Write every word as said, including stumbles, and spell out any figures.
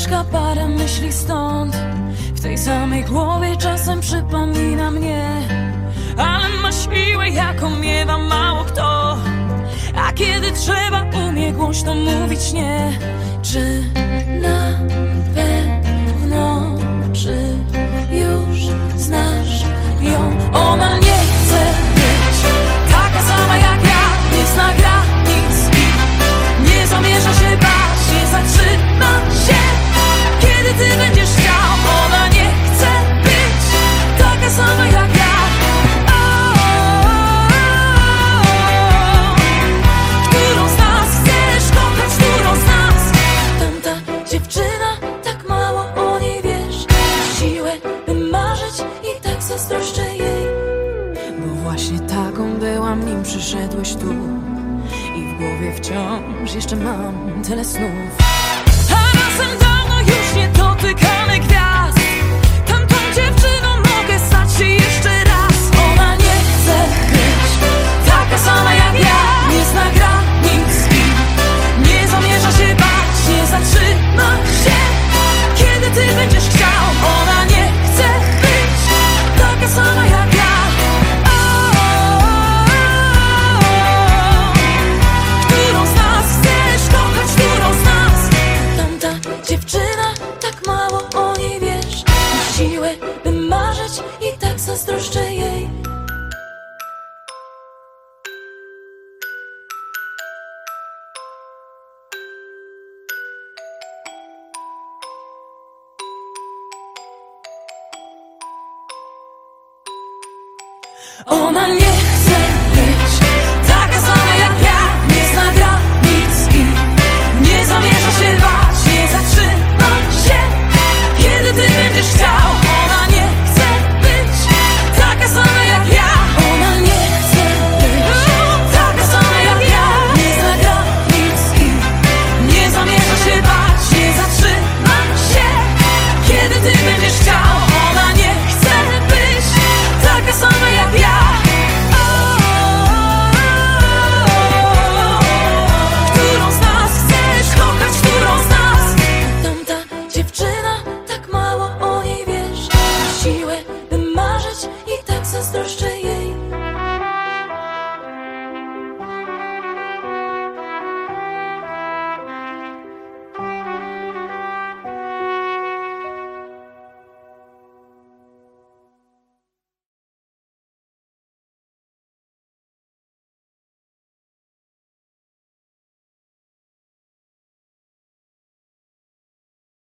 mieszka parę myśli stąd. W tej samej głowie czasem przypomina mnie, ale ma siłę, jaką miewa mało kto. A kiedy trzeba, umie głośno mówić nie. Czy na pewno, czy już znasz ją? Ona nie chce być taka sama jak ja, nie zna granic i nie zamierza się bać, nie zatrzyma się, kiedy ty będziesz chciał. Ona nie chce być taka sama jak ja. Którą z nas chcesz kochać, którą z nas? Tamta dziewczyna, tak mało o niej wiesz. Siłę, by marzyć i tak zazdroszczę jej. Bo właśnie taką byłam, nim przyszedłeś tu. I w głowie wciąż jeszcze mam tyle snów. A razem dawno już nie dotykamy gwiazd. Tamtą dziewczyną mogę stać się jeszcze raz. Ona nie chce być taka sama jak ja, nie zna granic i nie zamierza się bać, nie zatrzyma się, kiedy ty będziesz chciał. Ona nie chce być taka sama jak ja. Którą z nas chcesz kochać, którą z nas? Tamta dziewczyna, tak mało o niej wiesz. Ma siłę, by marzyć i tak zazdroszczę jej. Ona nie chce być taka sama jak ja, nie zna granic i nie zamierza się bać, nie zatrzyma się, kiedy ty będziesz chciał. Ona nie chce być taka sama jak ja. Ona nie chce być taka sama jak ja, nie zna granic i nie zamierza się bać, nie zatrzyma się, kiedy ty będziesz chciał.